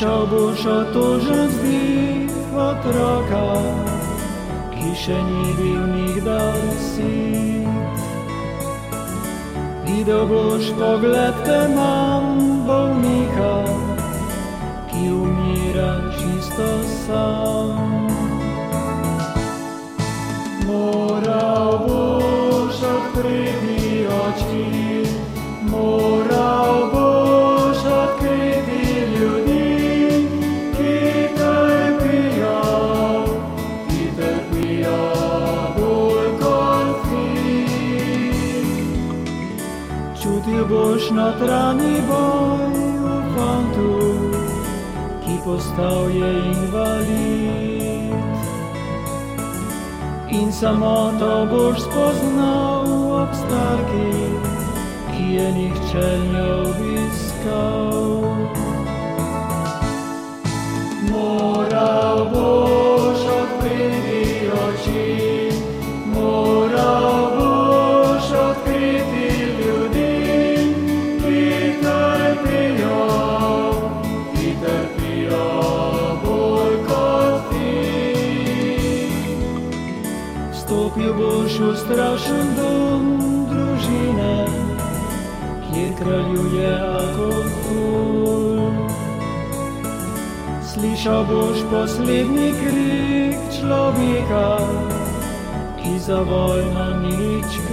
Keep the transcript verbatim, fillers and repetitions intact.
Slyšal boš otožen vzdih otroka, ki še ni bil nikdar sit. Videl boš pogled teman bolnika, ki umira čisto sam. Moral boš odpreti oči, moral boš odkriti ljudi, ki trpijo, ki trpijo bolj kot ti. Čutil boš notranji boj v fantu, ki postal je invalid. In samo to boš spoznal ob starki, ki je nihče ne obiskal. Moral boš odpreti oči, moral boš odkriti ljudi, ki trpijo, ki trpijo bolj kot ti. Vstopil boš v strašen dom družine, kjer kraljuje alkohol. Slišal boš poslednji krik človeka, ki za vojno ni nič